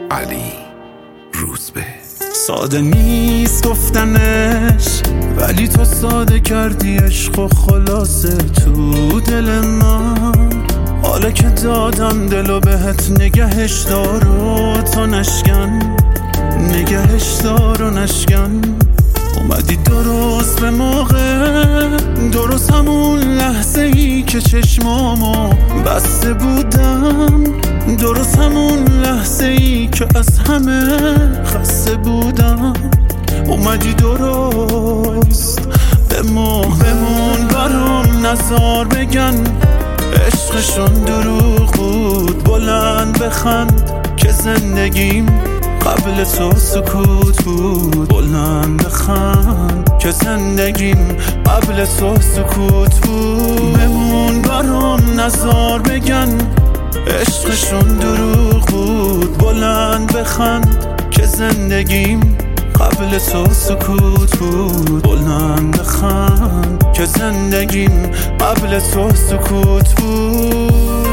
علی روزبه. ساده نیست گفتنش ولی تو ساده کردی عشق و خلاصه تو دل من. حالا که دادم دلو بهت نگهش دار و تو نشکن، نگهش دار و نشکن. اومدی درست به موقع، درست همون لحظه ای که چشمامو بسته بودم، درست همون لحظه ای که از همه خسته بودم. اومدی درست بمون برام نزار بگن عشقشون دروغ بود. بلند بخند که زندگیم قبل تو سکوت بود. بلند بخند که زندگیم قبل تو سکوت بود. بمون برام نزار بگن عشقشون دروغ بود. بلند بخند که زندگیم قبل تو سکوت بود. بلند بخند که زندگیم قبل تو سکوت بود.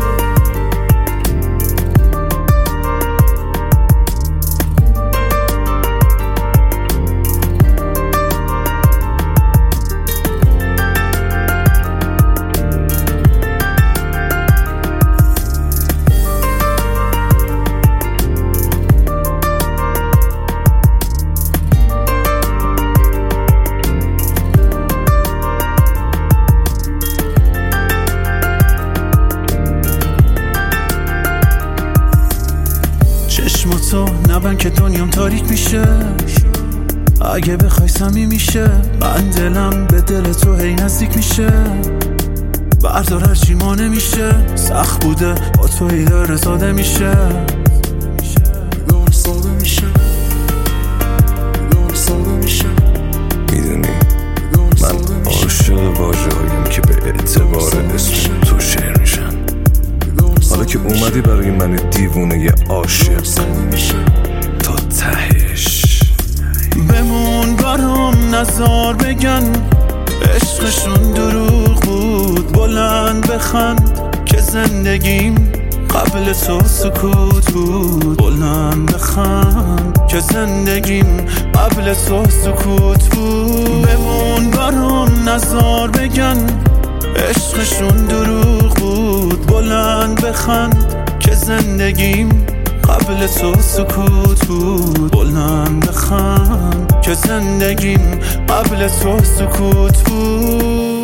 چشم تو نبند که دنیام تاریک میشه. اگه بخوای صمیمی میشه، من دلم به دل تو هی نزدیک میشه. بردار هرچی ما نمیشه، سخت بوده با تو هی داره ساده میشه. میدونی من عاشق واژه‌هایم که به اعتبار اسم تو شعر میشن. حالا که اومدی برای من دیوونه عاشق تا تهش. بمون برام نزار بگن عشقشون دروغ بود. بلند بخند که زندگیم قبل تو سکوت بود. بلند بخند که زندگیم قبل تو سکوت بود. بمون برام نزار بگن عشقشون دروغ بود. بلند بخند که زندگیم قبل تو سکوت بود. بلند بخند که زندگیم قبل تو سکوت بود.